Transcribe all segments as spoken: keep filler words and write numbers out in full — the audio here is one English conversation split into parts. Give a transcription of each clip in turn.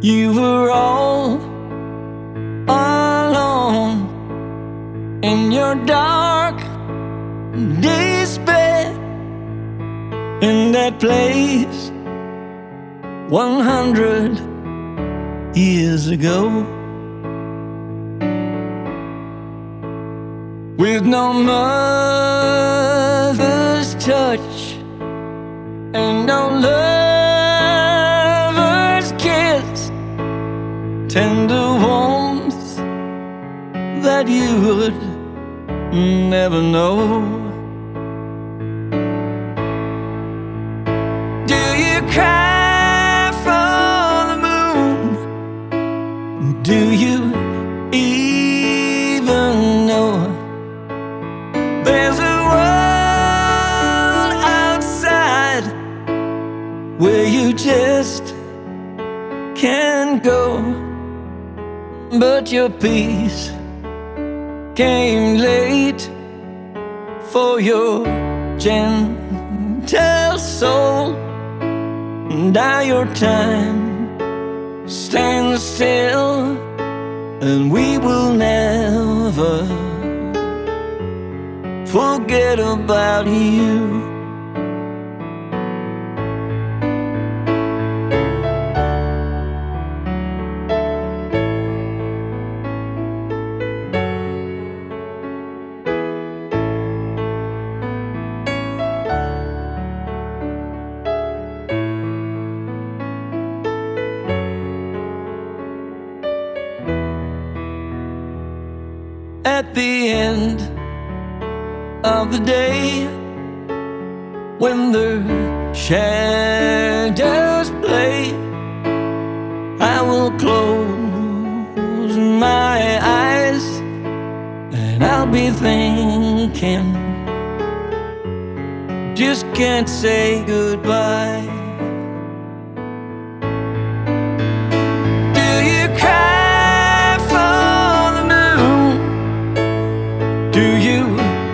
You were all alone in your dark despair, in that place one hundred years ago, with no mother's touch and no lover's kiss, tender warmth that you would never know. Do you cry for the moon? Do you even know there's a world outside where you just can't go? But your peace came late for your gentle soul. Now your time stands still, and we will never forget about you. At the end of the day, when the shadows play, I will close my eyes and I'll be thinking, just can't say goodbye. Do you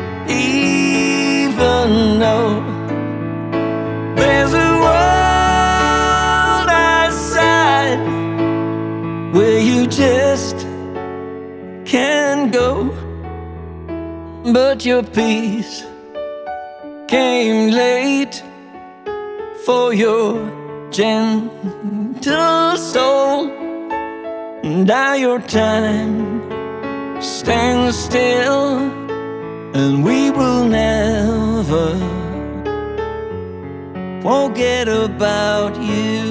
even know there's a world outside where you just can't go? But your peace came late for your gentle soul. Now your time stand still, and we will never forget about you.